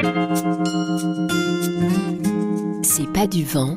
C'est pas du vent,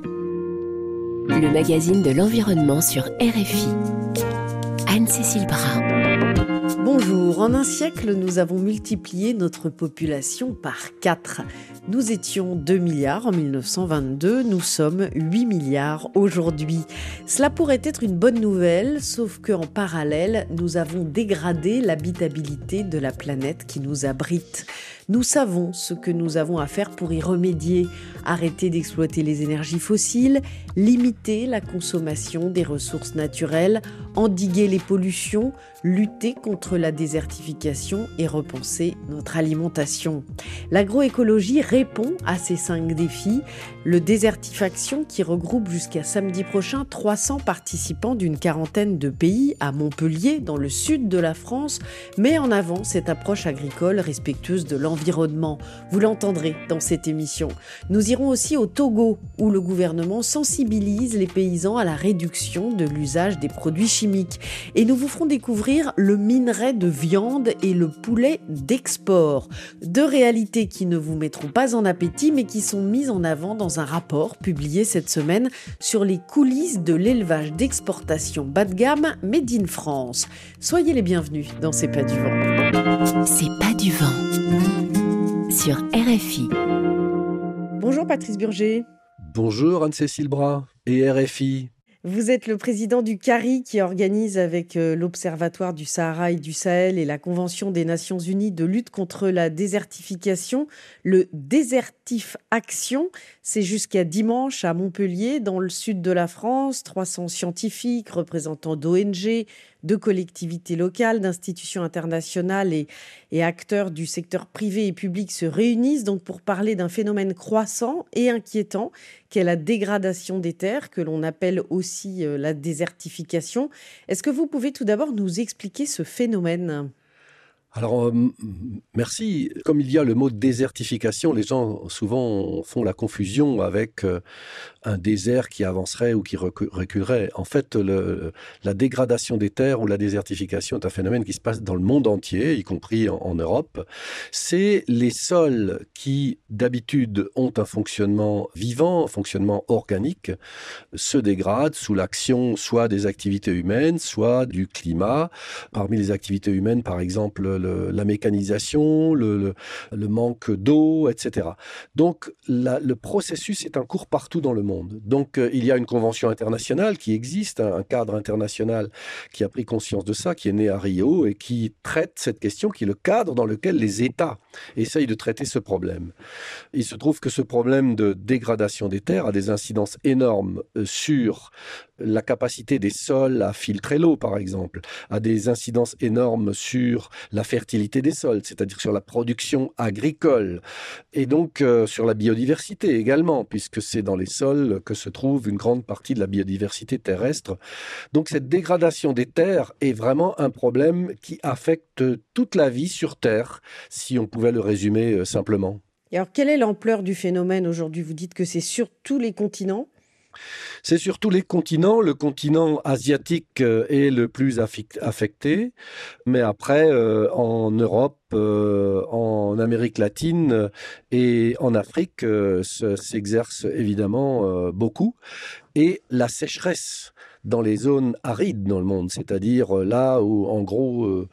le magazine de l'environnement sur RFI. Anne-Cécile Bras. Bonjour, en un siècle, nous avons multiplié notre population par 4. Nous étions 2 milliards en 1922, nous sommes 8 milliards aujourd'hui. Cela pourrait être une bonne nouvelle, sauf qu'en parallèle, nous avons dégradé l'habitabilité de la planète qui nous abrite. Nous savons ce que nous avons à faire pour y remédier, arrêter d'exploiter les énergies fossiles, limiter la consommation des ressources naturelles, endiguer les pollutions, lutter contre la désertification et repenser notre alimentation. L'agroécologie répond à ces 5 défis. Le Désertifaction, qui regroupe jusqu'à samedi prochain 300 participants d'une quarantaine de pays à Montpellier, dans le sud de la France, met en avant cette approche agricole respectueuse de l'environnement. Vous l'entendrez dans cette émission. Nous irons aussi au Togo, où le gouvernement sensibilise les paysans à la réduction de l'usage des produits chimiques. Et nous vous ferons découvrir le minerai de viande et le poulet d'export. 2 réalités qui ne vous mettront pas en appétit, mais qui sont mises en avant dans un rapport publié cette semaine sur les coulisses de l'élevage d'exportation bas de gamme Made in France. Soyez les bienvenus dans C'est pas du vent. C'est pas du vent sur RFI. Bonjour Patrice Burger. Bonjour Anne-Cécile Bras et RFI. Vous êtes le président du CARI qui organise avec l'Observatoire du Sahara et du Sahel et la Convention des Nations Unies de lutte contre la désertification, le Désertif-Action. C'est jusqu'à dimanche à Montpellier, dans le sud de la France. 300 scientifiques, représentants d'ONG, de collectivités locales, d'institutions internationales et acteurs du secteur privé et public se réunissent donc pour parler d'un phénomène croissant et inquiétant qu'est la dégradation des terres, que l'on appelle aussi la désertification. Est-ce que vous pouvez tout d'abord nous expliquer ce phénomène ? Alors, merci. Comme il y a le mot désertification, les gens souvent font la confusion avec un désert qui avancerait ou qui reculerait. En fait, la dégradation des terres ou la désertification est un phénomène qui se passe dans le monde entier, y compris en Europe. C'est les sols qui, d'habitude, ont un fonctionnement vivant, un fonctionnement organique, se dégradent sous l'action soit des activités humaines, soit du climat. Parmi les activités humaines, par exemple, la mécanisation, le manque d'eau, etc. Donc, le processus est en cours partout dans le monde. Donc, il y a une convention internationale qui existe, un cadre international qui a pris conscience de ça, qui est né à Rio et qui traite cette question, qui est le cadre dans lequel les États essayent de traiter ce problème. Il se trouve que ce problème de dégradation des terres a des incidences énormes sur la capacité des sols à filtrer l'eau, par exemple, a des incidences énormes sur la fertilité des sols, c'est-à-dire sur la production agricole, et donc sur la biodiversité également, puisque c'est dans les sols que se trouve une grande partie de la biodiversité terrestre. Donc cette dégradation des terres est vraiment un problème qui affecte toute la vie sur Terre, si on pouvait le résumer simplement. Et alors, quelle est l'ampleur du phénomène aujourd'hui ? Vous dites que c'est sur tous les continents ? C'est sur tous les continents. Le continent asiatique est le plus affecté. Mais après, en Europe, en Amérique latine et en Afrique, s'exerce évidemment beaucoup. Et la sécheresse dans les zones arides dans le monde, c'est-à-dire là où, en gros,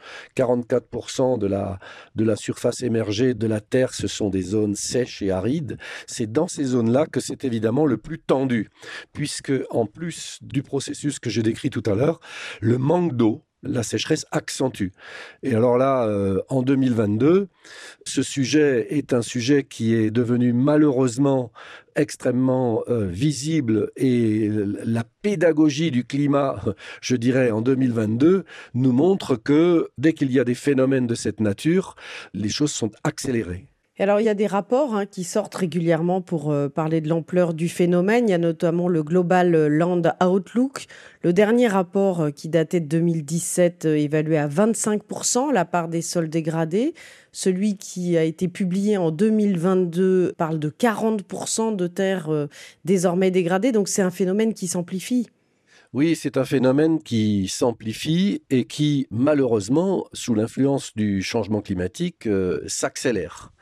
44% de la surface émergée de la Terre, ce sont des zones sèches et arides. C'est dans ces zones-là que c'est évidemment le plus tendu, puisque, en plus du processus que j'ai décrit tout à l'heure, le manque d'eau, la sécheresse accentue. Et alors là, en 2022, ce sujet est un sujet qui est devenu malheureusement extrêmement visible, et la pédagogie du climat, je dirais, en 2022, nous montre que dès qu'il y a des phénomènes de cette nature, les choses sont accélérées. Et alors, il y a des rapports qui sortent régulièrement pour parler de l'ampleur du phénomène. Il y a notamment le Global Land Outlook. Le dernier rapport qui datait de 2017 évaluait à 25% la part des sols dégradés. Celui qui a été publié en 2022 parle de 40% de terres désormais dégradées. Donc, c'est un phénomène qui s'amplifie. Oui, c'est un phénomène qui s'amplifie et qui, malheureusement, sous l'influence du changement climatique, s'accélère.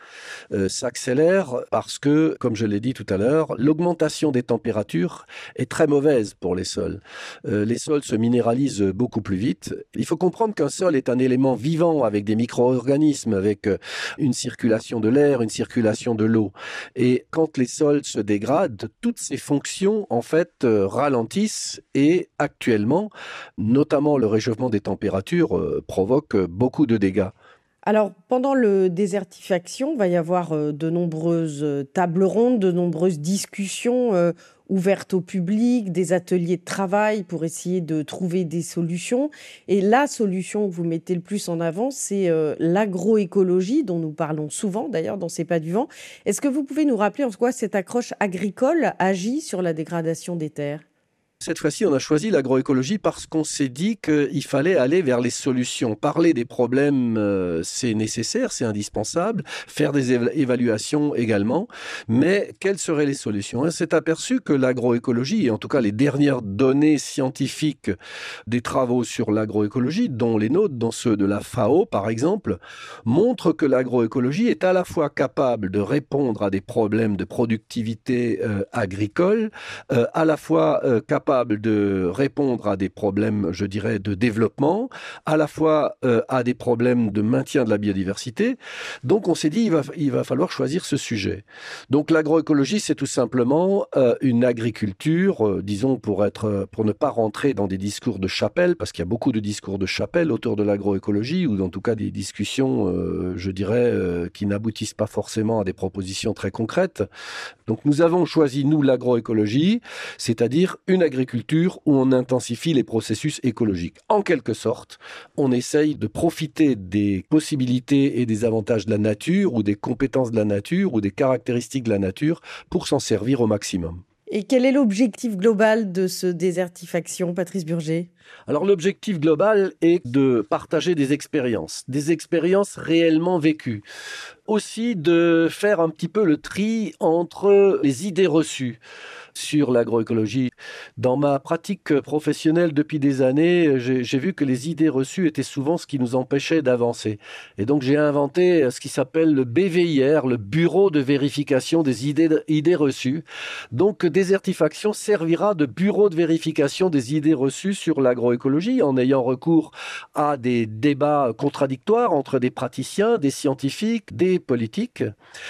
s'accélère parce que, comme je l'ai dit tout à l'heure, l'augmentation des températures est très mauvaise pour les sols. Les sols se minéralisent beaucoup plus vite. Il faut comprendre qu'un sol est un élément vivant avec des micro-organismes, avec une circulation de l'air, une circulation de l'eau. Et quand les sols se dégradent, toutes ces fonctions, en fait, ralentissent et actuellement, notamment le réchauffement des températures, provoque beaucoup de dégâts. Alors, pendant le désertification, il va y avoir de nombreuses tables rondes, de nombreuses discussions ouvertes au public, des ateliers de travail pour essayer de trouver des solutions. Et la solution que vous mettez le plus en avant, c'est l'agroécologie, dont nous parlons souvent d'ailleurs dans C'est pas du vent. Est-ce que vous pouvez nous rappeler en quoi cette approche agricole agit sur la dégradation des terres ? Cette fois-ci, on a choisi l'agroécologie parce qu'on s'est dit qu'il fallait aller vers les solutions. Parler des problèmes, c'est nécessaire, c'est indispensable. Faire des évaluations également. Mais quelles seraient les solutions ? On s'est aperçu que l'agroécologie, et en tout cas les dernières données scientifiques des travaux sur l'agroécologie, dont les nôtres, dont ceux de la FAO par exemple, montrent que l'agroécologie est à la fois capable de répondre à des problèmes de productivité agricole, à la fois capable de répondre à des problèmes, je dirais, de développement, à la fois à des problèmes de maintien de la biodiversité. Donc, on s'est dit, il va falloir choisir ce sujet. Donc, l'agroécologie, c'est tout simplement une agriculture, disons, pour ne pas rentrer dans des discours de chapelle, parce qu'il y a beaucoup de discours de chapelle autour de l'agroécologie, ou en tout cas des discussions, je dirais, qui n'aboutissent pas forcément à des propositions très concrètes. Donc, nous avons choisi, nous, l'agroécologie, c'est-à-dire une agriculture où on intensifie les processus écologiques. En quelque sorte, on essaye de profiter des possibilités et des avantages de la nature ou des compétences de la nature ou des caractéristiques de la nature pour s'en servir au maximum. Et quel est l'objectif global de ce désertification, Patrice Burger ? Alors l'objectif global est de partager des expériences réellement vécues. Aussi de faire un petit peu le tri entre les idées reçues sur l'agroécologie. Dans ma pratique professionnelle depuis des années, j'ai vu que les idées reçues étaient souvent ce qui nous empêchait d'avancer. Et donc j'ai inventé ce qui s'appelle le BVIR, le Bureau de vérification des idées reçues. Donc Désertifaction servira de bureau de vérification des idées reçues sur l'agroécologie en ayant recours à des débats contradictoires entre des praticiens, des scientifiques, des politiques,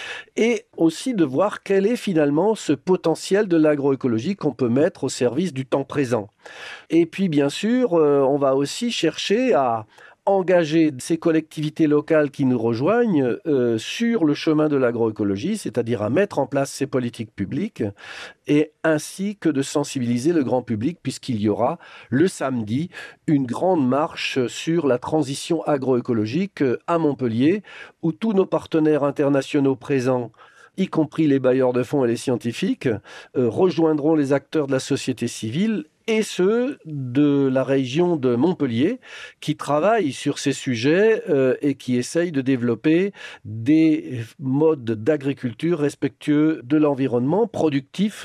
et aussi de voir quel est finalement ce potentiel de l'agroécologie qu'on peut mettre au service du temps présent. Et puis bien sûr, on va aussi chercher à engager ces collectivités locales qui nous rejoignent sur le chemin de l'agroécologie, c'est-à-dire à mettre en place ces politiques publiques, et ainsi que de sensibiliser le grand public, puisqu'il y aura le samedi une grande marche sur la transition agroécologique à Montpellier, où tous nos partenaires internationaux présents, y compris les bailleurs de fonds et les scientifiques, rejoindront les acteurs de la société civile et ceux de la région de Montpellier qui travaillent sur ces sujets et qui essayent de développer des modes d'agriculture respectueux de l'environnement, productifs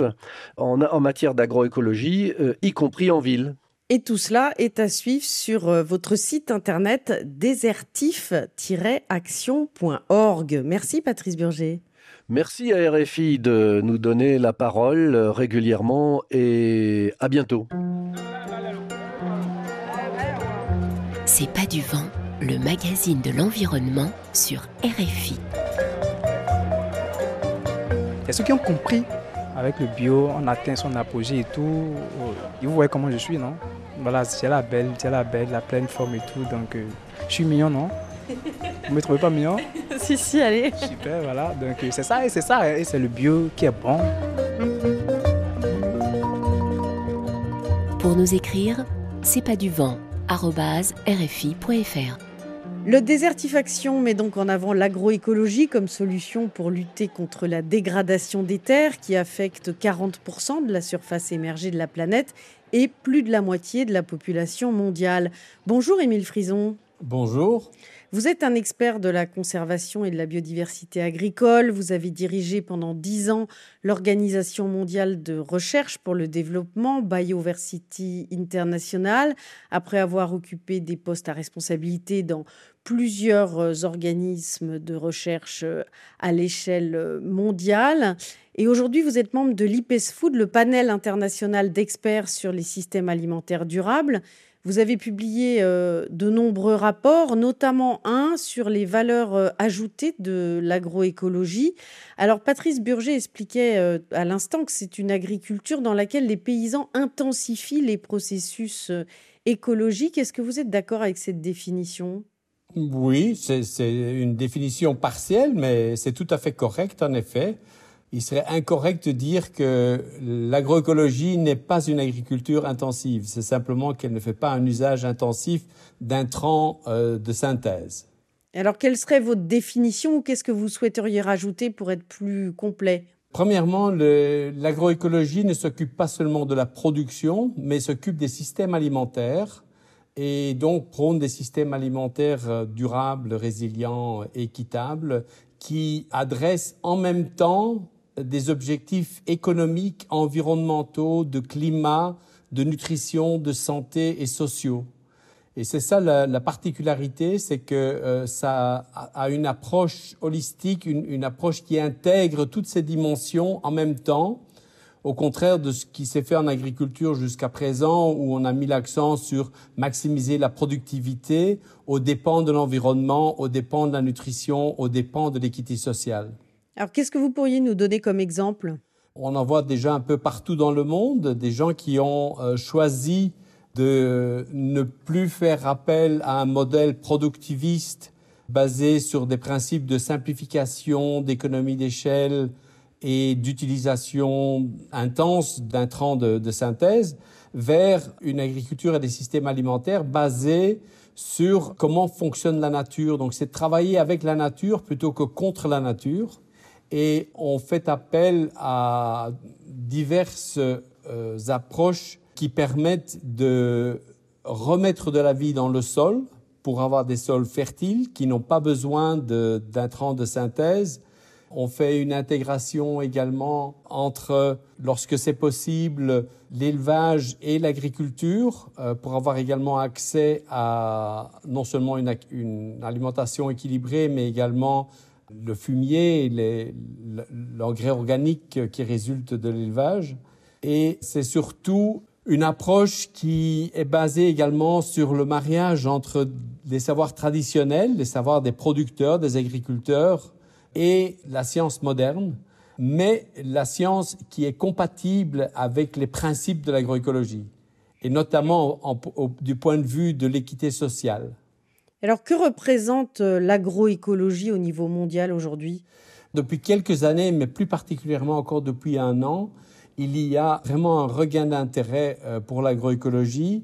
en matière d'agroécologie, y compris en ville. Et tout cela est à suivre sur votre site internet désertif-action.org. Merci Patrice Burger. Merci à RFI de nous donner la parole régulièrement et à bientôt. C'est pas du vent, le magazine de l'environnement sur RFI. Et ceux qui ont compris, avec le bio, on atteint son apogée et tout. Vous voyez comment je suis, non? Voilà, j'ai la belle, la pleine forme et tout, donc je suis mignon, non? Vous me trouvez pas mignon? Si, allez. Super, voilà. Donc c'est ça, et c'est le bio qui est bon. Pour nous écrire, c'est pas du vent @rfi.fr. Le Désertifaction met donc en avant l'agroécologie comme solution pour lutter contre la dégradation des terres qui affecte 40% de la surface émergée de la planète et plus de la moitié de la population mondiale. Bonjour Émile Frison. Bonjour. Vous êtes un expert de la conservation et de la biodiversité agricole. Vous avez dirigé pendant 10 ans l'Organisation mondiale de recherche pour le développement, Bioversity International, après avoir occupé des postes à responsabilité dans plusieurs organismes de recherche à l'échelle mondiale. Et aujourd'hui, vous êtes membre de l'IPES-Food, le panel international d'experts sur les systèmes alimentaires durables. Vous avez publié de nombreux rapports, notamment un sur les valeurs ajoutées de l'agroécologie. Alors, Patrice Burger expliquait à l'instant que c'est une agriculture dans laquelle les paysans intensifient les processus écologiques. Est-ce que vous êtes d'accord avec cette définition ? Oui, c'est une définition partielle, mais c'est tout à fait correct, en effet. Il serait incorrect de dire que l'agroécologie n'est pas une agriculture intensive. C'est simplement qu'elle ne fait pas un usage intensif d'intrants de synthèse. Alors, quelle serait votre définition ou qu'est-ce que vous souhaiteriez rajouter pour être plus complet ? Premièrement, l'agroécologie ne s'occupe pas seulement de la production, mais s'occupe des systèmes alimentaires et donc prône des systèmes alimentaires durables, résilients, équitables, qui adressent en même temps des objectifs économiques, environnementaux, de climat, de nutrition, de santé et sociaux. Et c'est ça la particularité, c'est que ça a une approche holistique, une approche qui intègre toutes ces dimensions en même temps, au contraire de ce qui s'est fait en agriculture jusqu'à présent, où on a mis l'accent sur maximiser la productivité aux dépens de l'environnement, aux dépens de la nutrition, aux dépens de l'équité sociale. Alors, qu'est-ce que vous pourriez nous donner comme exemple ? On en voit déjà un peu partout dans le monde, des gens qui ont choisi de ne plus faire appel à un modèle productiviste basé sur des principes de simplification, d'économie d'échelle et d'utilisation intense d'intrants de synthèse vers une agriculture et des systèmes alimentaires basés sur comment fonctionne la nature. Donc, c'est de travailler avec la nature plutôt que contre la nature. Et on fait appel à diverses approches qui permettent de remettre de la vie dans le sol pour avoir des sols fertiles qui n'ont pas besoin d'intrants de synthèse. On fait une intégration également entre, lorsque c'est possible, l'élevage et l'agriculture pour avoir également accès à non seulement une alimentation équilibrée, mais également le fumier et l'engrais organique qui résulte de l'élevage. Et c'est surtout une approche qui est basée également sur le mariage entre les savoirs traditionnels, les savoirs des producteurs, des agriculteurs, et la science moderne, mais la science qui est compatible avec les principes de l'agroécologie, et notamment du point de vue de l'équité sociale. Alors, que représente l'agroécologie au niveau mondial aujourd'hui ? Depuis quelques années, mais plus particulièrement encore depuis 1 an, il y a vraiment un regain d'intérêt pour l'agroécologie.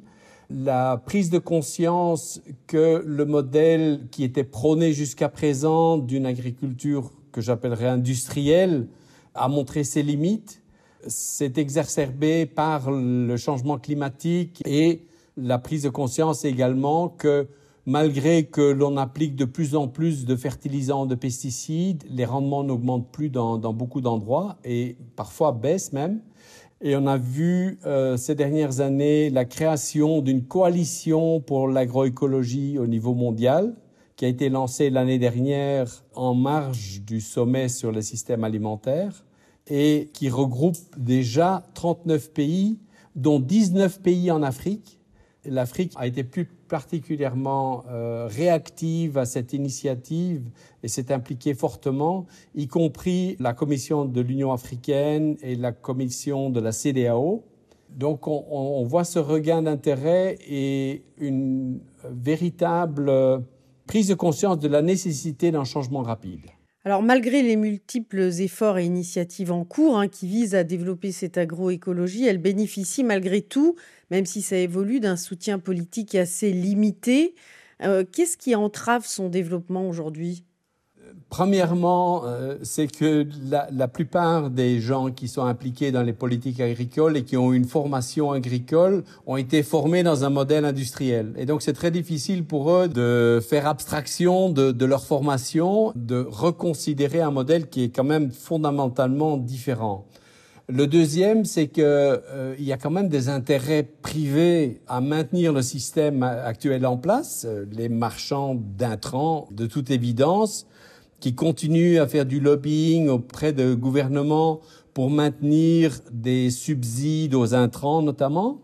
La prise de conscience que le modèle qui était prôné jusqu'à présent d'une agriculture que j'appellerais industrielle a montré ses limites. C'est exacerbé par le changement climatique et la prise de conscience également que malgré que l'on applique de plus en plus de fertilisants, de pesticides, les rendements n'augmentent plus dans beaucoup d'endroits et parfois baissent même. Et on a vu ces dernières années la création d'une coalition pour l'agroécologie au niveau mondial qui a été lancée l'année dernière en marge du sommet sur les systèmes alimentaires et qui regroupe déjà 39 pays, dont 19 pays en Afrique. L'Afrique a été plus particulièrement réactive à cette initiative et s'est impliquée fortement, y compris la Commission de l'Union africaine et la Commission de la CEDEAO. Donc on voit ce regain d'intérêt et une véritable prise de conscience de la nécessité d'un changement rapide. Alors, malgré les multiples efforts et initiatives en cours qui visent à développer cette agroécologie, elle bénéficie malgré tout, même si ça évolue, d'un soutien politique assez limité. Qu'est-ce qui entrave son développement aujourd'hui ? Premièrement, c'est que la plupart des gens qui sont impliqués dans les politiques agricoles et qui ont une formation agricole ont été formés dans un modèle industriel. Et donc, c'est très difficile pour eux de faire abstraction de leur formation, de reconsidérer un modèle qui est quand même fondamentalement différent. Le deuxième, c'est que il y a quand même des intérêts privés à maintenir le système actuel en place, les marchands d'intrants, de toute évidence, qui continuent à faire du lobbying auprès de gouvernements pour maintenir des subsides aux intrants notamment.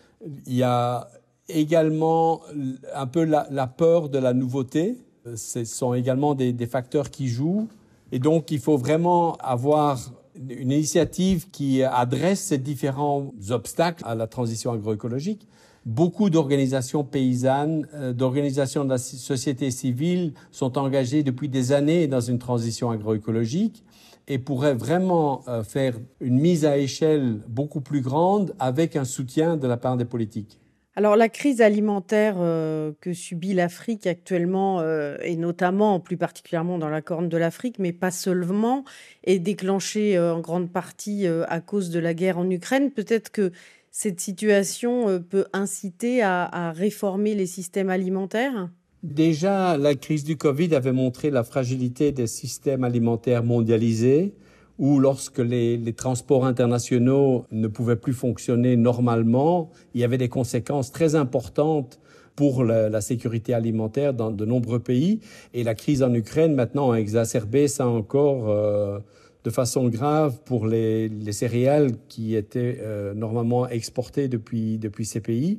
Il y a également un peu la peur de la nouveauté. Ce sont également des facteurs qui jouent. Et donc, il faut vraiment avoir une initiative qui adresse ces différents obstacles à la transition agroécologique. Beaucoup d'organisations paysannes, d'organisations de la société civile sont engagées depuis des années dans une transition agroécologique et pourraient vraiment faire une mise à échelle beaucoup plus grande avec un soutien de la part des politiques. Alors la crise alimentaire que subit l'Afrique actuellement, et notamment plus particulièrement dans la Corne de l'Afrique, mais pas seulement, est déclenchée en grande partie à cause de la guerre en Ukraine. Peut-être que cette situation peut inciter à réformer les systèmes alimentaires ? Déjà, la crise du Covid avait montré la fragilité des systèmes alimentaires mondialisés, où lorsque les transports internationaux ne pouvaient plus fonctionner normalement, il y avait des conséquences très importantes pour la sécurité alimentaire dans de nombreux pays. Et la crise en Ukraine, maintenant, a exacerbé ça encore de façon grave pour les céréales qui étaient normalement exportées depuis ces pays.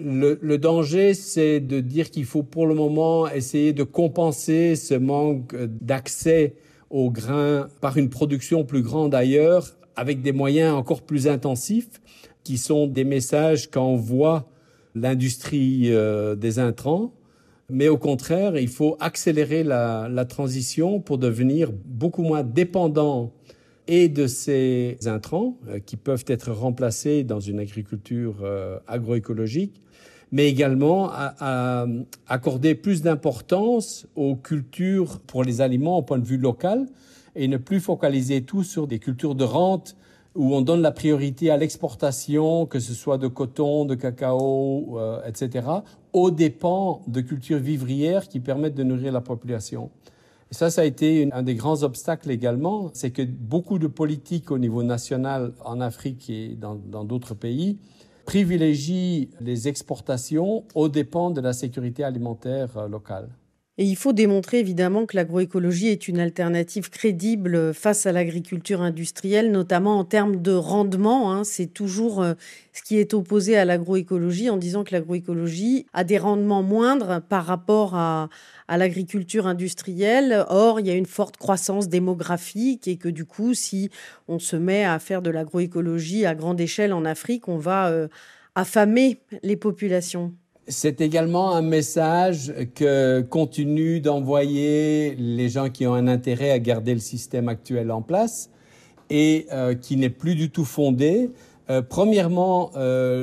Le danger, c'est de dire qu'il faut pour le moment essayer de compenser ce manque d'accès aux grains par une production plus grande ailleurs, avec des moyens encore plus intensifs, qui sont des messages qu'envoie l'industrie des intrants. Mais au contraire, il faut accélérer la transition pour devenir beaucoup moins dépendant et de ces intrants qui peuvent être remplacés dans une agriculture agroécologique, mais également à accorder plus d'importance aux cultures pour les aliments au point de vue local et ne plus focaliser tout sur des cultures de rente où on donne la priorité à l'exportation, que ce soit de coton, de cacao, etc., aux dépens de cultures vivrières qui permettent de nourrir la population. Et ça a été un des grands obstacles également, c'est que beaucoup de politiques au niveau national en Afrique et dans d'autres pays privilégient les exportations aux dépens de la sécurité alimentaire locale. Et il faut démontrer évidemment que l'agroécologie est une alternative crédible face à l'agriculture industrielle, notamment en termes de rendement. C'est toujours ce qui est opposé à l'agroécologie en disant que l'agroécologie a des rendements moindres par rapport à l'agriculture industrielle. Or, il y a une forte croissance démographique et que du coup, si on se met à faire de l'agroécologie à grande échelle en Afrique, on va affamer les populations. C'est également un message que continuent d'envoyer les gens qui ont un intérêt à garder le système actuel en place et qui n'est plus du tout fondé. Premièrement,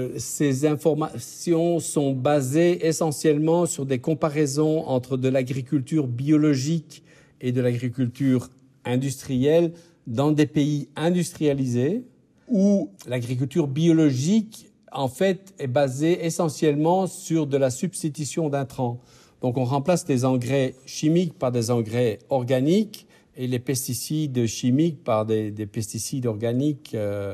ces informations sont basées essentiellement sur des comparaisons entre de l'agriculture biologique et de l'agriculture industrielle dans des pays industrialisés où l'agriculture biologique en fait, est basé essentiellement sur de la substitution d'intrants. Donc, on remplace les engrais chimiques par des engrais organiques et les pesticides chimiques par des pesticides organiques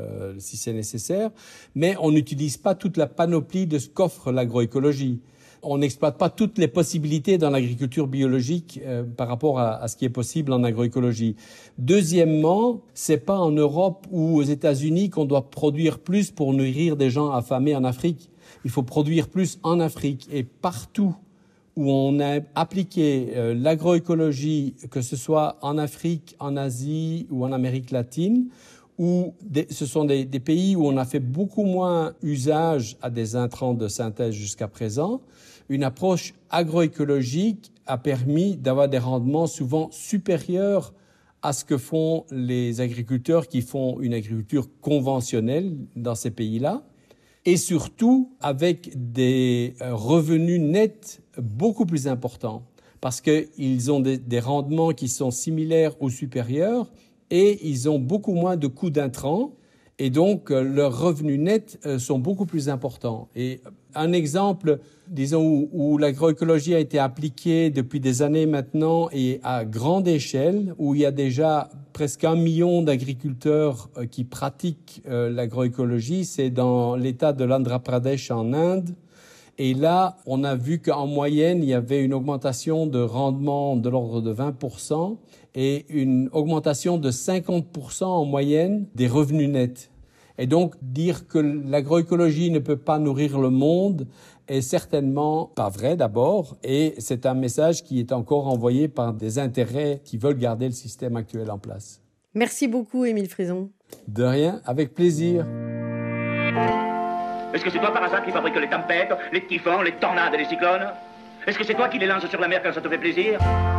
si c'est nécessaire. Mais on n'utilise pas toute la panoplie de ce qu'offre l'agroécologie. On n'exploite pas toutes les possibilités dans l'agriculture biologique par rapport à ce qui est possible en agroécologie. Deuxièmement, c'est pas en Europe ou aux États-Unis qu'on doit produire plus pour nourrir des gens affamés en Afrique. Il faut produire plus en Afrique et partout où on a appliqué l'agroécologie, que ce soit en Afrique, en Asie ou en Amérique latine, où ce sont des pays où on a fait beaucoup moins usage à des intrants de synthèse jusqu'à présent. Une approche agroécologique a permis d'avoir des rendements souvent supérieurs à ce que font les agriculteurs qui font une agriculture conventionnelle dans ces pays-là, et surtout avec des revenus nets beaucoup plus importants. parce qu'ils ont des rendements qui sont similaires ou supérieurs et ils ont beaucoup moins de coûts d'intrants et donc leurs revenus nets sont beaucoup plus importants. Et un exemple, disons, où l'agroécologie a été appliquée depuis des années maintenant et à grande échelle, où il y a déjà presque 1 million d'agriculteurs qui pratiquent l'agroécologie, c'est dans l'État de l'Andhra Pradesh en Inde. Et là, on a vu qu'en moyenne, il y avait une augmentation de rendement de l'ordre de 20% et une augmentation de 50% en moyenne des revenus nets. Et donc, dire que l'agroécologie ne peut pas nourrir le monde est certainement pas vrai d'abord, et c'est un message qui est encore envoyé par des intérêts qui veulent garder le système actuel en place. Merci beaucoup, Émile Frison. De rien, avec plaisir. Est-ce que c'est toi par hasard qui fabrique les tempêtes, les typhons, les tornades et les cyclones? Est-ce que c'est toi qui les lances sur la mer quand ça te fait plaisir?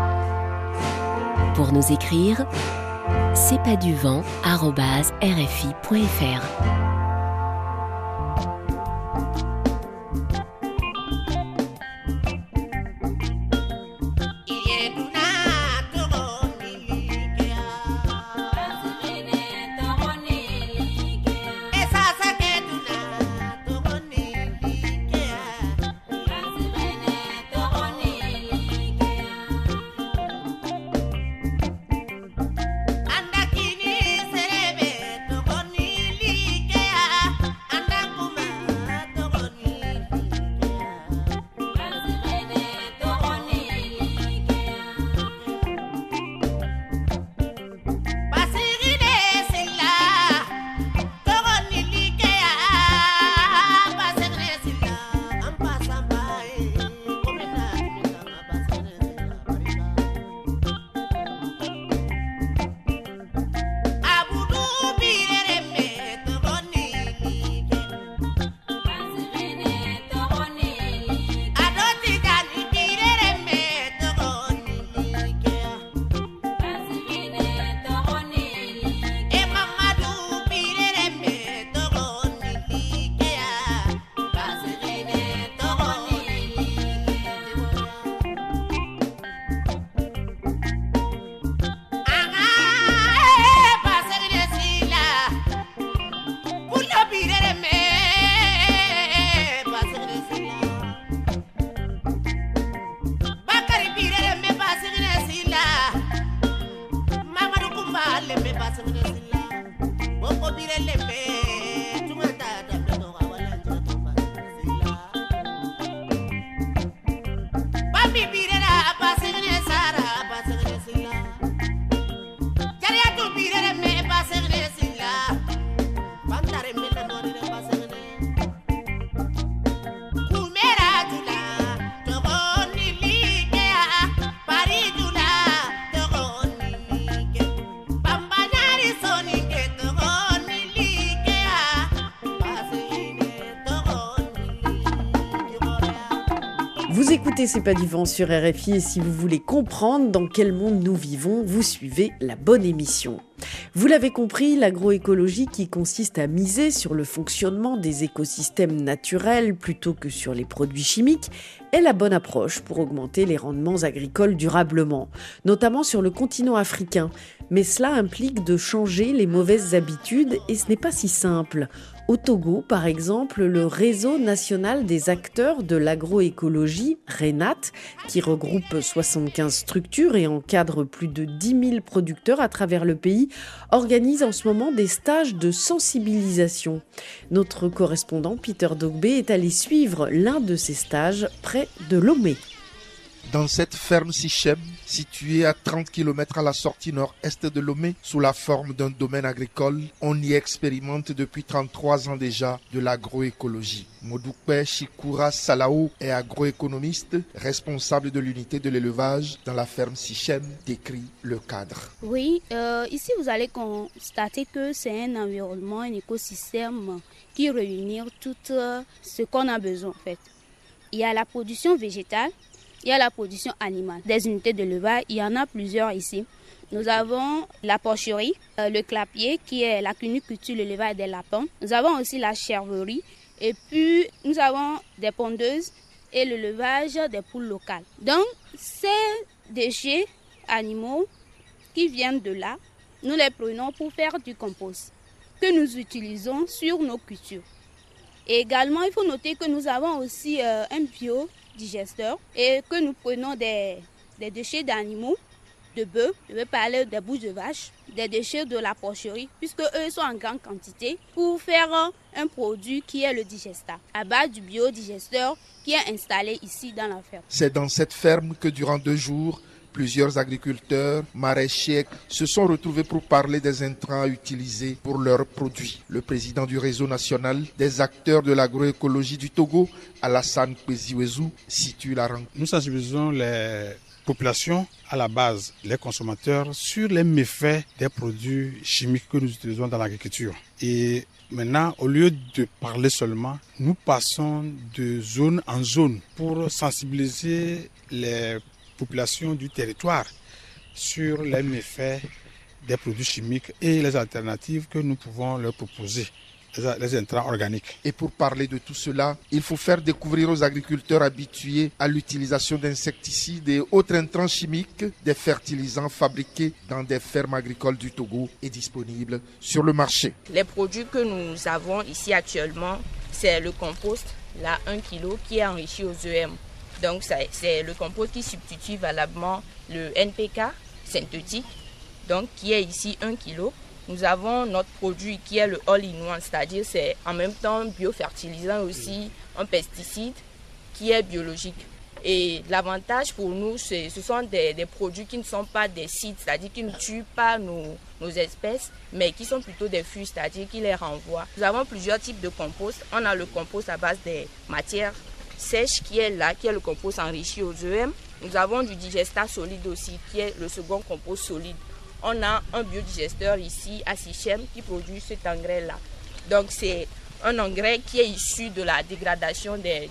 Pour nous écrire, cestpaduvent@rfi.fr. Vous écoutez C'est pas du vent sur RFI et si vous voulez comprendre dans quel monde nous vivons, vous suivez la bonne émission. Vous l'avez compris, l'agroécologie qui consiste à miser sur le fonctionnement des écosystèmes naturels plutôt que sur les produits chimiques est la bonne approche pour augmenter les rendements agricoles durablement, notamment sur le continent africain. Mais cela implique de changer les mauvaises habitudes et ce n'est pas si simple. Au Togo, par exemple, le réseau national des acteurs de l'agroécologie, RENAT, qui regroupe 75 structures et encadre plus de 10 000 producteurs à travers le pays, organise en ce moment des stages de sensibilisation. Notre correspondant Peter Dogbé est allé suivre l'un de ces stages près de Lomé. Dans cette ferme Sichem, située à 30 km à la sortie nord-est de Lomé, sous la forme d'un domaine agricole, on y expérimente depuis 33 ans déjà de l'agroécologie. Modoupe Chikoura Salao est agroéconomiste, responsable de l'unité de l'élevage dans la ferme Sichem, décrit le cadre. Oui, ici vous allez constater que c'est un environnement, un écosystème qui réunit tout ce qu'on a besoin en fait. Il y a la production végétale, il y a la production animale. Des unités d'élevage, il y en a plusieurs ici. Nous avons la porcherie, le clapier qui est la cuniculture, l'élevage des lapins. Nous avons aussi la cerverie et puis nous avons des pondeuses et l'élevage des poules locales. Donc, ces déchets animaux qui viennent de là, nous les prenons pour faire du compost que nous utilisons sur nos cultures. Et également, il faut noter que nous avons aussi un biodigesteur et que nous prenons des déchets d'animaux, de bœufs, je vais parler des bouches de vache, des déchets de la porcherie, puisque eux sont en grande quantité, pour faire un produit qui est le digesta, à base du biodigesteur qui est installé ici dans la ferme. C'est dans cette ferme que durant 2 jours, plusieurs agriculteurs, maraîchers se sont retrouvés pour parler des intrants utilisés pour leurs produits. Le président du réseau national des acteurs de l'agroécologie du Togo, Alassane Kweziwezou, situe la rencontre. Nous sensibilisons les populations à la base, les consommateurs, sur les méfaits des produits chimiques que nous utilisons dans l'agriculture. Et maintenant, au lieu de parler seulement, nous passons de zone en zone pour sensibiliser les populations du territoire sur les méfaits des produits chimiques et les alternatives que nous pouvons leur proposer, les intrants organiques. Et pour parler de tout cela, il faut faire découvrir aux agriculteurs habitués à l'utilisation d'insecticides et autres intrants chimiques des fertilisants fabriqués dans des fermes agricoles du Togo et disponibles sur le marché. Les produits que nous avons ici actuellement, c'est le compost, là 1 kg, qui est enrichi aux EM. Donc c'est le compost qui substitue valablement le NPK synthétique, donc qui est ici 1 kg. Nous avons notre produit qui est le all-in-one, c'est-à-dire c'est en même temps biofertilisant aussi, un pesticide qui est biologique. Et l'avantage pour nous, ce sont des produits qui ne sont pas des cides, c'est-à-dire qui ne tuent pas nos espèces, mais qui sont plutôt des fûts, c'est-à-dire qui les renvoient. Nous avons plusieurs types de compost. On a le compost à base des matières sèche qui est là, qui est le compost enrichi aux EM. Nous avons du digesta solide aussi, qui est le second compost solide. On a un biodigesteur ici à Sichem qui produit cet engrais-là. Donc c'est un engrais qui est issu de la dégradation des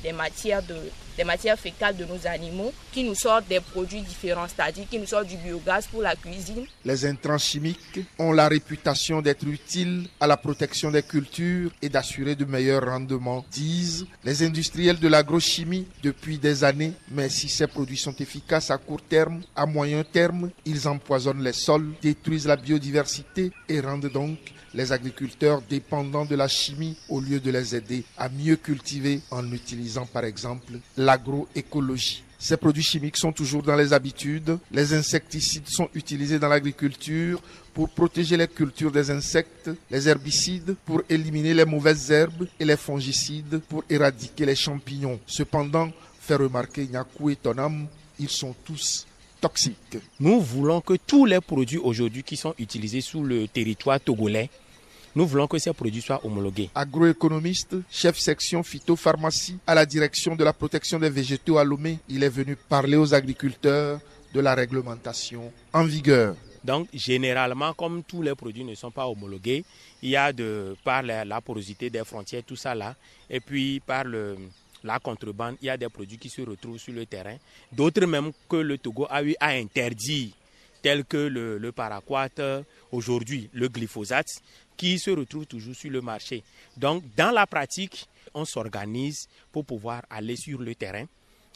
matières fécales de nos animaux, qui nous sortent des produits différents, c'est-à-dire qui nous sortent du biogaz pour la cuisine. Les intrants chimiques ont la réputation d'être utiles à la protection des cultures et d'assurer de meilleurs rendements, disent les industriels de l'agrochimie depuis des années. Mais si ces produits sont efficaces à court terme, à moyen terme, ils empoisonnent les sols, détruisent la biodiversité et rendent donc les agriculteurs dépendants de la chimie au lieu de les aider à mieux cultiver en utilisant par exemple l'agroécologie. Ces produits chimiques sont toujours dans les habitudes. Les insecticides sont utilisés dans l'agriculture pour protéger les cultures des insectes, les herbicides pour éliminer les mauvaises herbes et les fongicides pour éradiquer les champignons. Cependant, fait remarquer Nyakou et Tonam, ils sont tous toxiques. Nous voulons que tous les produits aujourd'hui qui sont utilisés sur le territoire togolais, nous voulons que ces produits soient homologués. Agroéconomiste, chef section phytopharmacie à la direction de la protection des végétaux à Lomé, il est venu parler aux agriculteurs de la réglementation en vigueur. Donc, généralement, comme tous les produits ne sont pas homologués, il y a par la porosité des frontières, tout ça là, et puis par la contrebande, il y a des produits qui se retrouvent sur le terrain. D'autres même que le Togo a eu à interdire, tels que le paraquat, aujourd'hui le glyphosate, qui se retrouvent toujours sur le marché. Donc, dans la pratique, on s'organise pour pouvoir aller sur le terrain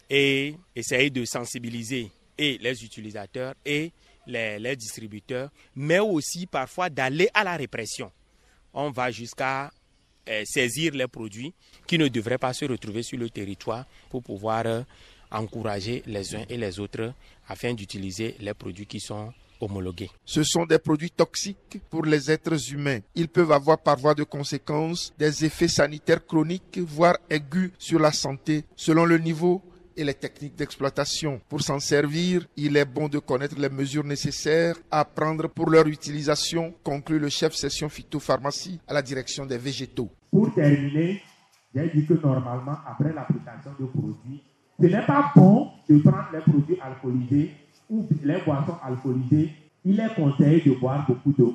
et essayer de sensibiliser et les utilisateurs et les distributeurs, mais aussi parfois d'aller à la répression. On va jusqu'à saisir les produits qui ne devraient pas se retrouver sur le territoire pour pouvoir encourager les uns et les autres afin d'utiliser les produits qui sont homologués. Ce sont des produits toxiques pour les êtres humains. Ils peuvent avoir par voie de conséquence des effets sanitaires chroniques, voire aigus sur la santé, selon le niveau et les techniques d'exploitation. Pour s'en servir, il est bon de connaître les mesures nécessaires à prendre pour leur utilisation, conclut le chef section phytopharmacie à la direction des végétaux. Pour terminer, j'ai dit que normalement, après l'application de produits, ce n'est pas bon de prendre les produits alcoolisés ou les boissons alcoolisées. Il est conseillé de boire beaucoup d'eau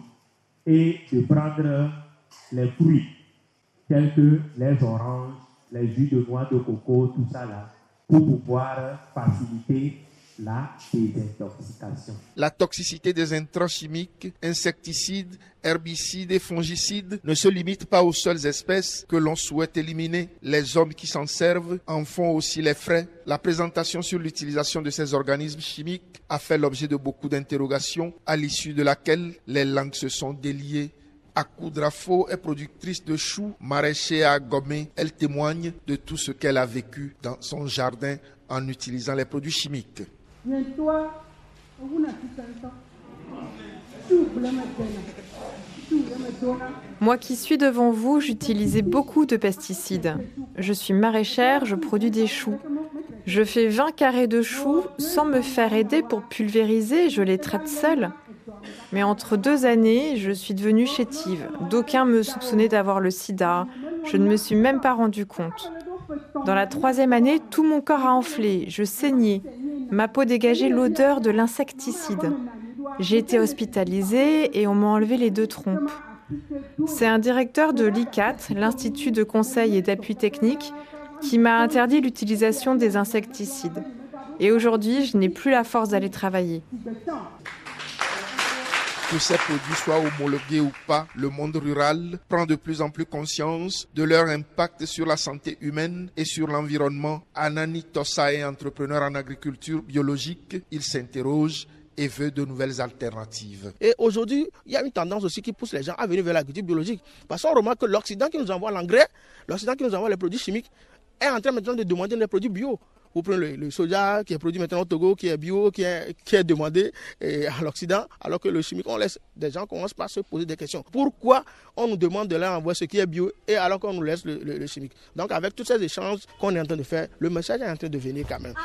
et de prendre les fruits tels que les oranges, les jus de noix de coco, tout ça là, pour pouvoir faciliter la désintoxication. La toxicité des intrants chimiques, insecticides, herbicides et fongicides ne se limite pas aux seules espèces que l'on souhaite éliminer. Les hommes qui s'en servent en font aussi les frais. La présentation sur l'utilisation de ces organismes chimiques a fait l'objet de beaucoup d'interrogations, à l'issue de laquelle les langues se sont déliées. Akoudrafo est productrice de choux maraîchers à Gomé. Elle témoigne de tout ce qu'elle a vécu dans son jardin en utilisant les produits chimiques. Moi qui suis devant vous, j'utilisais beaucoup de pesticides. Je suis maraîchère, je produis des choux. Je fais 20 carrés de choux sans me faire aider pour pulvériser, je les traite seule. Mais entre 2 années, je suis devenue chétive. D'aucuns me soupçonnaient d'avoir le sida. Je ne me suis même pas rendu compte. Dans la 3e année, tout mon corps a enflé. Je saignais. Ma peau dégageait l'odeur de l'insecticide. J'ai été hospitalisée et on m'a enlevé les 2 trompes. C'est un directeur de l'ICAT, l'Institut de conseil et d'appui technique, qui m'a interdit l'utilisation des insecticides. Et aujourd'hui, je n'ai plus la force d'aller travailler. Que ces produits soient homologués ou pas, le monde rural prend de plus en plus conscience de leur impact sur la santé humaine et sur l'environnement. Anani Tossa est entrepreneur en agriculture biologique. Il s'interroge et veut de nouvelles alternatives. Et aujourd'hui, il y a une tendance aussi qui pousse les gens à venir vers l'agriculture biologique. Parce qu'on remarque que l'Occident qui nous envoie l'engrais, l'Occident qui nous envoie les produits chimiques, est en train maintenant de demander des produits bio. Vous prenez le soja qui est produit maintenant au Togo, qui est bio, qui est demandé à l'Occident, alors que le chimique, on laisse des gens commencent par se poser des questions. Pourquoi on nous demande de leur envoyer ce qui est bio et alors qu'on nous laisse le chimique? Donc avec tous ces échanges qu'on est en train de faire, le message est en train de venir quand même.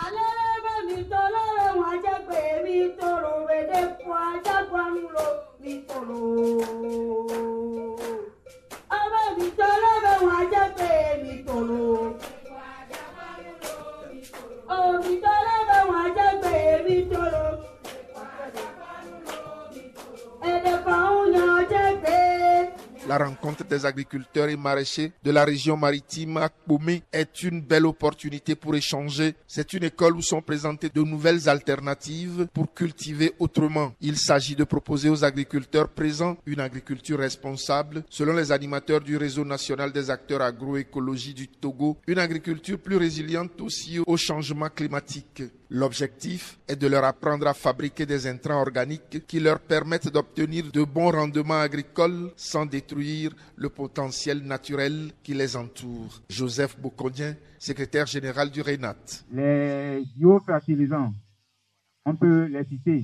La rencontre des agriculteurs et maraîchers de la région maritime Akpomé est une belle opportunité pour échanger. C'est une école où sont présentées de nouvelles alternatives pour cultiver autrement. Il s'agit de proposer aux agriculteurs présents une agriculture responsable, selon les animateurs du réseau national des acteurs agroécologie du Togo, une agriculture plus résiliente aussi au changement climatique. L'objectif est de leur apprendre à fabriquer des intrants organiques qui leur permettent d'obtenir de bons rendements agricoles sans détruire le potentiel naturel qui les entoure. Joseph Bokondien, secrétaire général du RENAT. Les biofertilisants, on peut les citer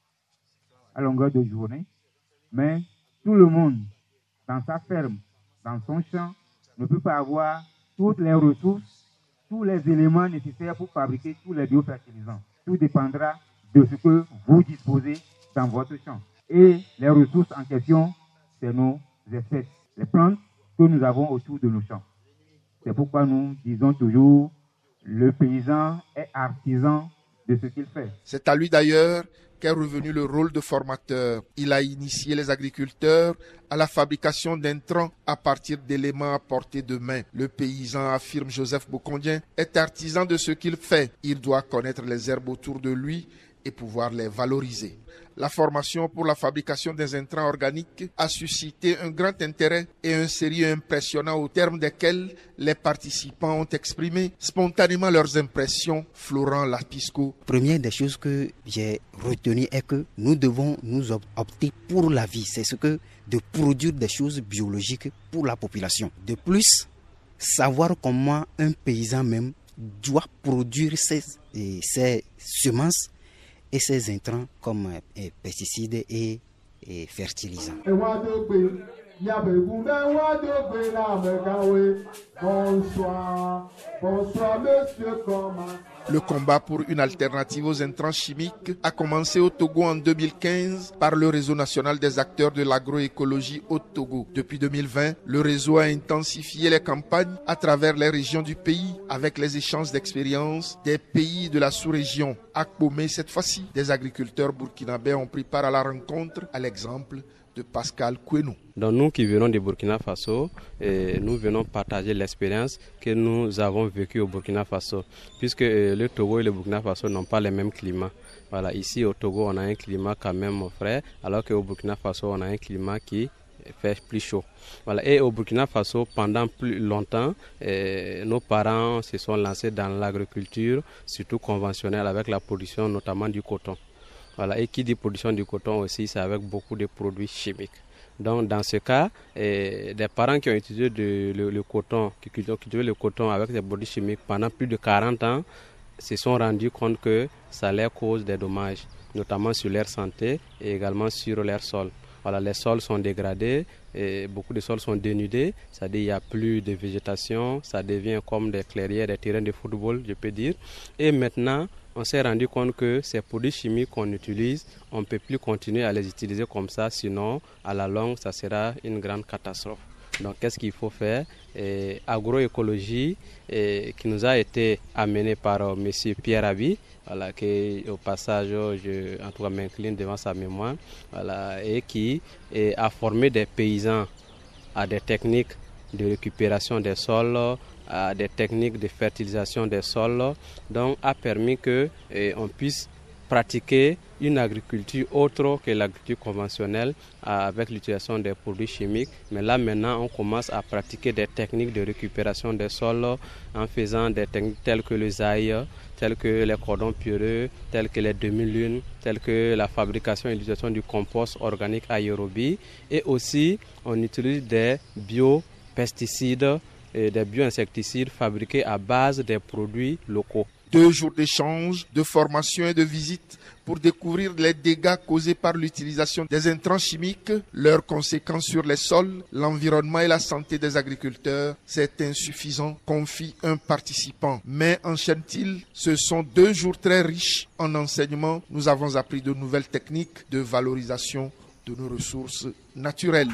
à longueur de journée, mais tout le monde, dans sa ferme, dans son champ, ne peut pas avoir toutes les ressources, tous les éléments nécessaires pour fabriquer tous les biofertilisants. Tout dépendra de ce que vous disposez dans votre champ. Et les ressources en question, c'est nos espèces, les plantes que nous avons autour de nos champs. C'est pourquoi nous disons toujours, le paysan est artisan de ce qu'il fait. C'est à lui d'ailleurs qu'est revenu le rôle de formateur. Il a initié les agriculteurs à la fabrication d'intrants à partir d'éléments à portée de main. Le paysan, affirme Joseph Bokondien, est artisan de ce qu'il fait. Il doit connaître les herbes autour de lui et pouvoir les valoriser. La formation pour la fabrication des intrants organiques a suscité un grand intérêt et un sérieux impressionnant au terme desquels les participants ont exprimé spontanément leurs impressions. Florent Lapisco. Première des choses que j'ai retenues est que nous devons nous opter pour la vie. C'est ce que de produire des choses biologiques pour la population. De plus, savoir comment un paysan même doit produire ses semences et ces intrants comme pesticides et fertilisants. Bonsoir monsieur, comment? Le combat pour une alternative aux intrants chimiques a commencé au Togo en 2015 par le réseau national des acteurs de l'agroécologie au Togo. Depuis 2020, le réseau a intensifié les campagnes à travers les régions du pays avec les échanges d'expériences des pays de la sous-région. À Akpomé, cette fois-ci, des agriculteurs burkinabés ont pris part à la rencontre, à l'exemple de Pascal Kouenou. Donc nous qui venons du Burkina Faso, nous venons partager l'expérience que nous avons vécue au Burkina Faso, puisque le Togo et le Burkina Faso n'ont pas les mêmes climats. Voilà, ici au Togo, on a un climat quand même frais, alors qu'au Burkina Faso, on a un climat qui fait plus chaud. Voilà. Et au Burkina Faso, pendant plus longtemps, nos parents se sont lancés dans l'agriculture, surtout conventionnelle, avec la production notamment du coton. Voilà. Et qui dit production du coton aussi, c'est avec beaucoup de produits chimiques. Donc dans ce cas, des parents qui ont utilisé le coton, qui cultivaient le coton avec des produits chimiques pendant plus de 40 ans, se sont rendus compte que ça leur cause des dommages, notamment sur leur santé et également sur leur sol. Voilà, les sols sont dégradés, et beaucoup de sols sont dénudés, c'est-à-dire qu'il n'y a plus de végétation, ça devient comme des clairières, des terrains de football, je peux dire. Et maintenant, on s'est rendu compte que ces produits chimiques qu'on utilise, on ne peut plus continuer à les utiliser comme ça, sinon à la longue, ça sera une grande catastrophe. Donc qu'est-ce qu'il faut faire? Agroécologie qui nous a été amenée par M. Pierre Abi, voilà, qui au passage, en tout cas m'incline devant sa mémoire, voilà, et qui a formé des paysans à des techniques de récupération des sols, à des techniques de fertilisation des sols, donc a permis qu'on puisse pratiquer une agriculture autre que l'agriculture conventionnelle avec l'utilisation des produits chimiques. Mais là maintenant, on commence à pratiquer des techniques de récupération des sols en faisant des techniques telles que le zaï, telles que les cordons pierreux, telles que les demi-lunes, telles que la fabrication et l'utilisation du compost organique aérobie. Et aussi, on utilise des biopesticides et des bioinsecticides fabriqués à base des produits locaux. 2 jours d'échange, de formation et de visite pour découvrir les dégâts causés par l'utilisation des intrants chimiques, leurs conséquences sur les sols, l'environnement et la santé des agriculteurs. C'est insuffisant, confie un participant. Mais enchaîne-t-il, ce sont 2 jours très riches en enseignements. Nous avons appris de nouvelles techniques de valorisation de nos ressources naturelles.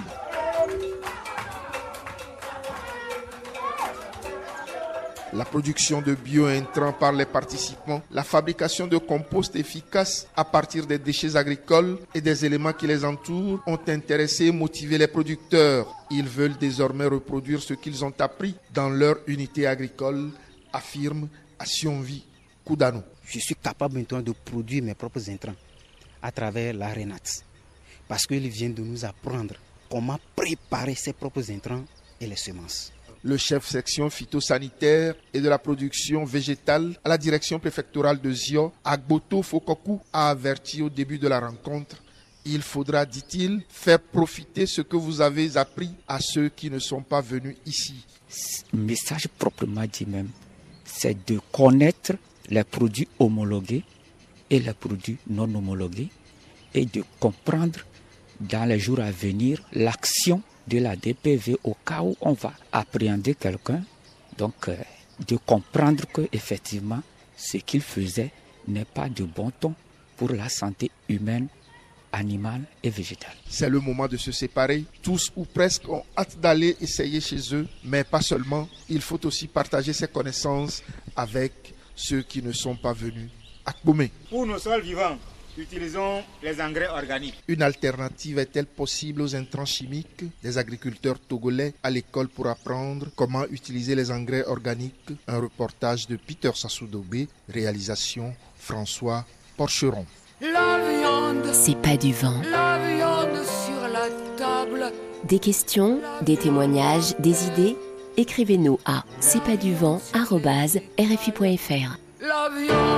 La production de bio-intrants par les participants, la fabrication de compost efficace à partir des déchets agricoles et des éléments qui les entourent ont intéressé et motivé les producteurs. Ils veulent désormais reproduire ce qu'ils ont appris dans leur unité agricole, affirme Asionvi Koudano. Je suis capable maintenant de produire mes propres intrants à travers la RENAT parce qu'ils viennent de nous apprendre comment préparer ses propres intrants et les semences. Le chef section phytosanitaire et de la production végétale à la direction préfectorale de Zio, Agboto Fokoku, a averti au début de la rencontre. Il faudra, dit-il, faire profiter ce que vous avez appris à ceux qui ne sont pas venus ici. Le message proprement dit même, c'est de connaître les produits homologués et les produits non homologués et de comprendre dans les jours à venir l'action de la DPV au cas où on va appréhender quelqu'un, donc de comprendre que effectivement ce qu'il faisait n'est pas de bon ton pour la santé humaine, animale et végétale. C'est le moment de se séparer. Tous ou presque ont hâte d'aller essayer chez eux, mais pas seulement. Il faut aussi partager ses connaissances avec ceux qui ne sont pas venus à Kboumé. Pour nos sols vivants, utilisons les engrais organiques. Une alternative est-elle possible aux intrants chimiques? Des agriculteurs togolais à l'école pour apprendre comment utiliser les engrais organiques. Un reportage de Peter Sassou-Dobé, réalisation François Porcheron. C'est pas du vent. La viande sur la table. Des questions, des témoignages, des idées? Écrivez-nous à cestpaduvent@rfi.fr. La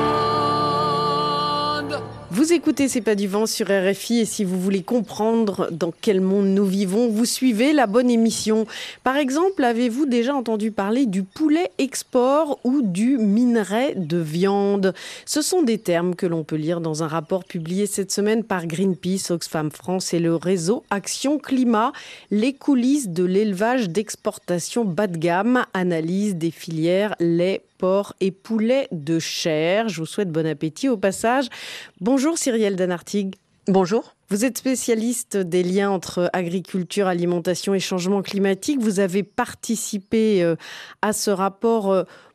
viande. Vous écoutez C'est pas du vent sur RFI et si vous voulez comprendre dans quel monde nous vivons, vous suivez la bonne émission. Par exemple, avez-vous déjà entendu parler du poulet export ou du minerai de viande? Ce sont des termes que l'on peut lire dans un rapport publié cette semaine par Greenpeace, Oxfam France et le réseau Action Climat. Les coulisses de l'élevage d'exportation bas de gamme, analyse des filières lait, porc et poulet de chair. Je vous souhaite bon appétit au passage. Bonjour Cyrielle Danartigue. Bonjour. Vous êtes spécialiste des liens entre agriculture, alimentation et changement climatique. Vous avez participé à ce rapport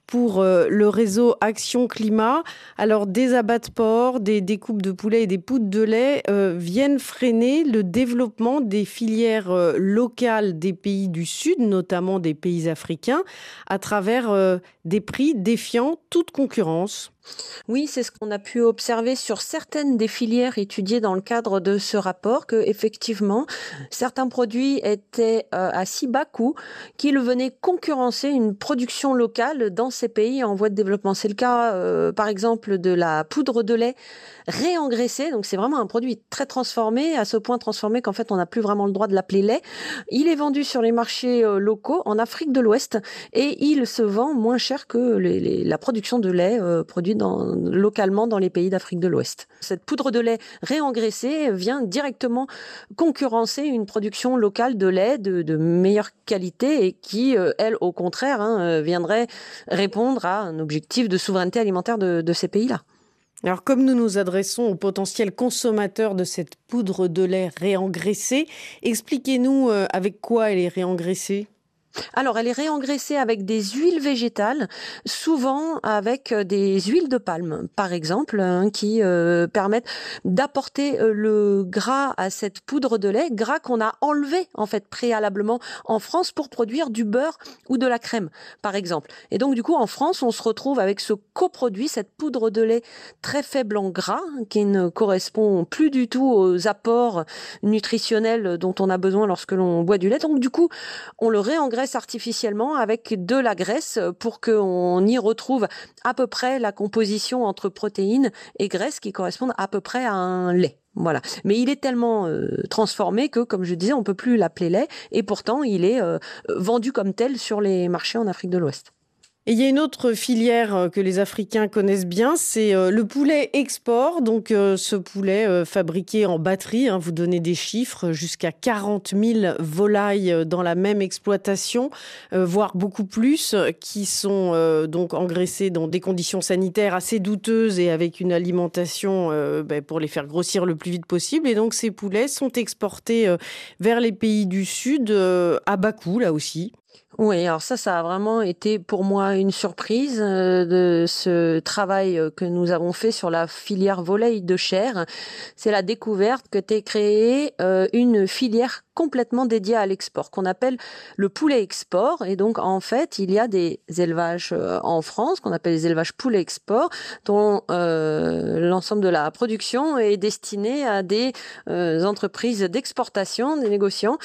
pour le réseau Action Climat. Alors, des abats de porc, des découpes de poulet et des poudres de lait viennent freiner le développement des filières locales des pays du Sud, notamment des pays africains, à travers des prix défiant toute concurrence. Oui, c'est ce qu'on a pu observer sur certaines des filières étudiées dans le cadre de ce rapport, que effectivement certains produits étaient à si bas coût qu'ils venaient concurrencer une production locale dans ces pays en voie de développement. C'est le cas, par exemple, de la poudre de lait réengraissée. Donc c'est vraiment un produit très transformé, à ce point transformé qu'en fait on n'a plus vraiment le droit de l'appeler lait. Il est vendu sur les marchés locaux en Afrique de l'Ouest et il se vend moins cher que la production de lait produite localement dans les pays d'Afrique de l'Ouest. Cette poudre de lait réengraissée vient directement concurrencer une production locale de lait de meilleure qualité et qui, elle, au contraire, viendrait répondre à un objectif de souveraineté alimentaire de ces pays-là. Alors, comme nous nous adressons aux potentiels consommateurs de cette poudre de lait réengraissée, expliquez-nous avec quoi elle est réengraissée. Alors, elle est réengraissée avec des huiles végétales, souvent avec des huiles de palme, par exemple, qui permettent d'apporter le gras à cette poudre de lait, gras qu'on a enlevé en fait préalablement en France pour produire du beurre ou de la crème, par exemple. Et donc, du coup, en France, on se retrouve avec ce coproduit, cette poudre de lait très faible en gras, qui ne correspond plus du tout aux apports nutritionnels dont on a besoin lorsque l'on boit du lait. Donc, du coup, on le réengraisse artificiellement avec de la graisse pour qu'on y retrouve à peu près la composition entre protéines et graisse qui correspondent à peu près à un lait. Voilà. Mais il est tellement transformé que, comme je disais, on peut plus l'appeler lait et pourtant il est vendu comme tel sur les marchés en Afrique de l'Ouest. Et il y a une autre filière que les Africains connaissent bien, c'est le poulet export. Donc ce poulet fabriqué en batterie, vous donnez des chiffres, jusqu'à 40 000 volailles dans la même exploitation, voire beaucoup plus, qui sont donc engraissées dans des conditions sanitaires assez douteuses et avec une alimentation pour les faire grossir le plus vite possible. Et donc ces poulets sont exportés vers les pays du Sud à bas coût, là aussi. Oui, alors ça a vraiment été pour moi une surprise de ce travail que nous avons fait sur la filière volaille de chair. C'est la découverte que t'es créée une filière complètement dédiée à l'export, qu'on appelle le poulet export. Et donc, en fait, il y a des élevages en France, qu'on appelle les élevages poulet export, dont l'ensemble de la production est destiné à des entreprises d'exportation, des négociants.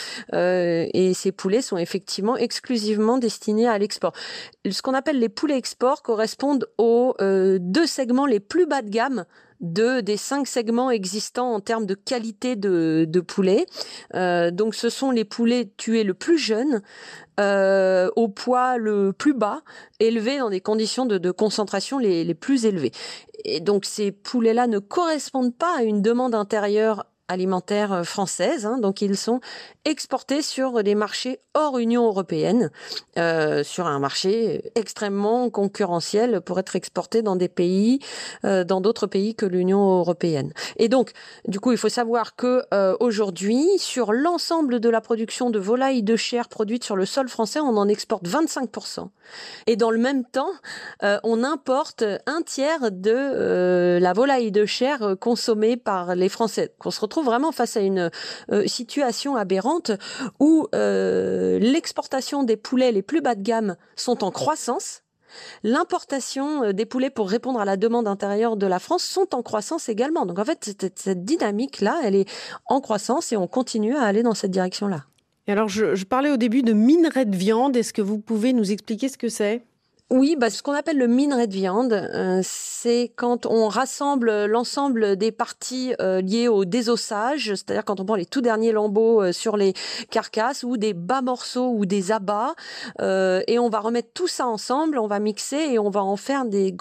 Et ces poulets sont effectivement exclusivement destinés à l'export. Ce qu'on appelle les poulets export correspondent aux 2 segments les plus bas de gamme des 5 segments existants en termes de qualité de poulet. Donc ce sont les poulets tués le plus jeune, au poids le plus bas, élevés dans des conditions de concentration les plus élevées. Et donc ces poulets-là ne correspondent pas à une demande intérieure alimentaire française, donc ils sont exportés sur des marchés hors Union européenne, sur un marché extrêmement concurrentiel pour être exporté dans des pays, dans d'autres pays que l'Union européenne. Et donc, du coup, il faut savoir que aujourd'hui, sur l'ensemble de la production de volailles de chair produite sur le sol français, on en exporte 25%. Et dans le même temps, on importe un tiers de la volaille de chair consommée par les Français. On se retrouve vraiment face à une situation aberrante où l'exportation des poulets les plus bas de gamme sont en croissance. L'importation des poulets pour répondre à la demande intérieure de la France sont en croissance également. Donc en fait, cette dynamique-là, elle est en croissance et on continue à aller dans cette direction-là. Et alors, je parlais au début de minerai de viande. Est-ce que vous pouvez nous expliquer ce que c'est ? Oui, ce qu'on appelle le minerai de viande, c'est quand on rassemble l'ensemble des parties liées au désossage, c'est-à-dire quand on prend les tout derniers lambeaux sur les carcasses ou des bas morceaux ou des abats, et on va remettre tout ça ensemble, on va mixer et on va en faire des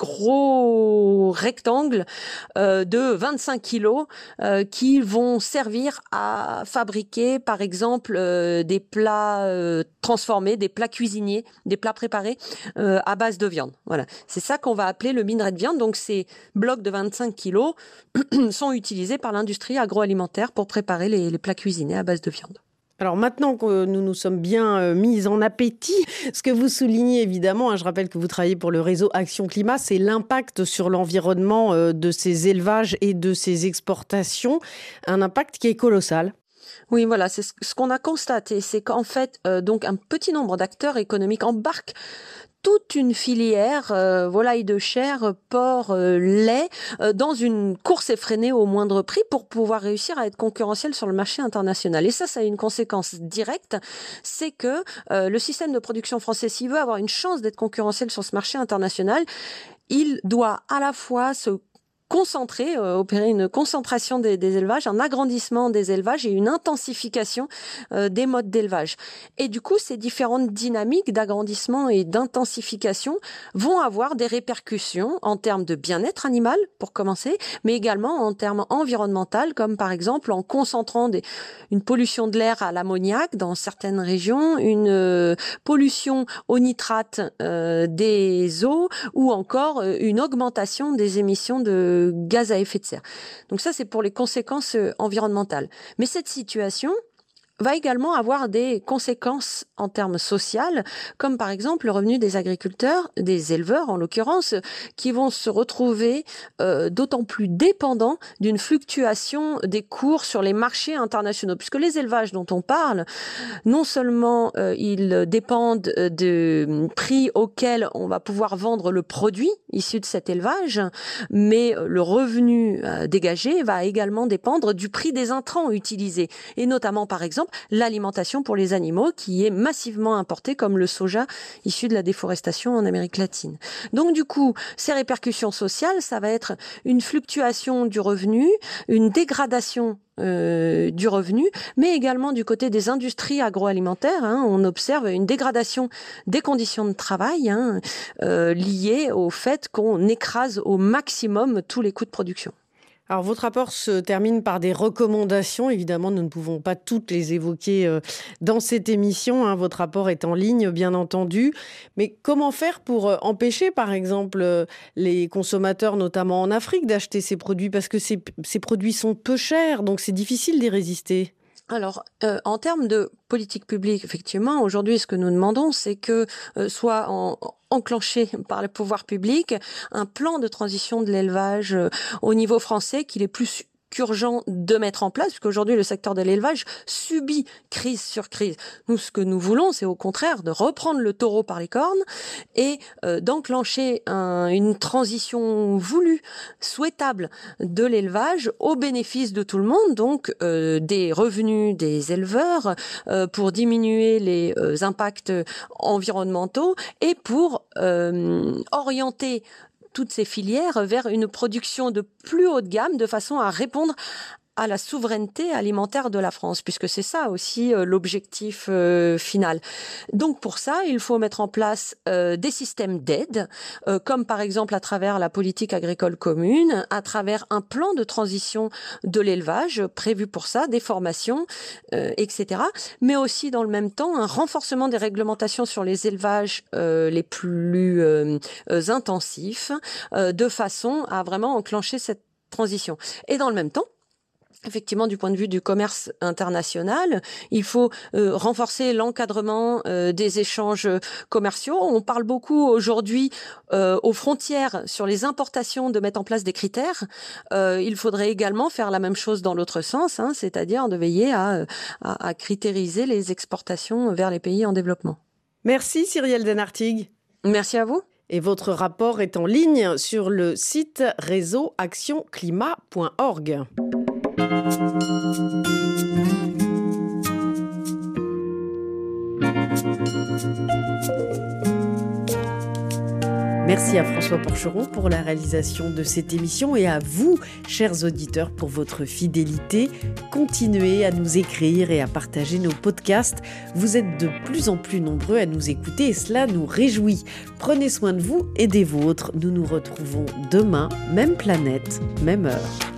gros rectangles de 25 kilos qui vont servir à fabriquer, par exemple, des plats transformés, des plats cuisiniers, des plats préparés à base de viande. Voilà. C'est ça qu'on va appeler le minerai de viande. Donc, ces blocs de 25 kilos sont utilisés par l'industrie agroalimentaire pour préparer les plats cuisinés à base de viande. Alors maintenant que nous nous sommes bien mis en appétit, ce que vous soulignez évidemment, je rappelle que vous travaillez pour le réseau Action Climat, c'est l'impact sur l'environnement de ces élevages et de ces exportations, un impact qui est colossal. Oui, voilà, c'est ce qu'on a constaté, c'est qu'en fait, donc un petit nombre d'acteurs économiques embarquent toute une filière volaille de chair, porc, lait, dans une course effrénée au moindre prix pour pouvoir réussir à être concurrentiel sur le marché international. Et ça a une conséquence directe, c'est que le système de production français, s'il veut avoir une chance d'être concurrentiel sur ce marché international, il doit à la fois se concentrer, opérer une concentration des élevages, un agrandissement des élevages et une intensification des modes d'élevage. Et du coup, ces différentes dynamiques d'agrandissement et d'intensification vont avoir des répercussions en termes de bien-être animal, pour commencer, mais également en termes environnementaux, comme par exemple en concentrant une pollution de l'air à l'ammoniac dans certaines régions, une pollution au nitrate des eaux, ou encore une augmentation des émissions de gaz à effet de serre. Donc ça, c'est pour les conséquences environnementales. Mais cette situation va également avoir des conséquences en termes sociaux, comme par exemple le revenu des agriculteurs, des éleveurs en l'occurrence, qui vont se retrouver d'autant plus dépendants d'une fluctuation des cours sur les marchés internationaux. Puisque les élevages dont on parle, non seulement ils dépendent du prix auquel on va pouvoir vendre le produit issu de cet élevage, mais le revenu dégagé va également dépendre du prix des intrants utilisés, et notamment par exemple l'alimentation pour les animaux qui est massivement importée, comme le soja issu de la déforestation en Amérique latine. Donc du coup, ces répercussions sociales, ça va être une fluctuation du revenu, une dégradation du revenu, mais également du côté des industries agroalimentaires, on observe une dégradation des conditions de travail liée au fait qu'on écrase au maximum tous les coûts de production. Alors, votre rapport se termine par des recommandations. Évidemment, nous ne pouvons pas toutes les évoquer dans cette émission. Votre rapport est en ligne, bien entendu. Mais comment faire pour empêcher, par exemple, les consommateurs, notamment en Afrique, d'acheter ces produits? Parce que ces produits sont peu chers, donc c'est difficile d'y résister. Alors, en termes de politique publique, effectivement, aujourd'hui, ce que nous demandons, c'est que soit enclenché par le pouvoir public un plan de transition de l'élevage au niveau français qu'il est plus qu'urgent de mettre en place, puisqu'aujourd'hui le secteur de l'élevage subit crise sur crise. Nous, ce que nous voulons, c'est au contraire de reprendre le taureau par les cornes et d'enclencher une transition voulue, souhaitable de l'élevage au bénéfice de tout le monde, donc des revenus des éleveurs, pour diminuer les impacts environnementaux et pour orienter toutes ces filières vers une production de plus haut de gamme de façon à répondre à la souveraineté alimentaire de la France, puisque c'est ça aussi l'objectif final. Donc pour ça, il faut mettre en place des systèmes d'aide, comme par exemple à travers la politique agricole commune, à travers un plan de transition de l'élevage prévu pour ça, des formations, etc. Mais aussi dans le même temps, un renforcement des réglementations sur les élevages les plus intensifs, de façon à vraiment enclencher cette transition. Et dans le même temps, effectivement, du point de vue du commerce international, il faut renforcer l'encadrement des échanges commerciaux. On parle beaucoup aujourd'hui aux frontières sur les importations de mettre en place des critères. Il faudrait également faire la même chose dans l'autre sens, c'est-à-dire de veiller à critériser les exportations vers les pays en développement. Merci Cyrielle Denartigue. Merci à vous. Et votre rapport est en ligne sur le site réseauactionclimat.org. Merci à François Porcheron pour la réalisation de cette émission et à vous, chers auditeurs, pour votre fidélité. Continuez à nous écrire et à partager nos podcasts. Vous êtes de plus en plus nombreux à nous écouter et cela nous réjouit. Prenez soin de vous et des vôtres. Nous nous retrouvons demain, même planète, même heure.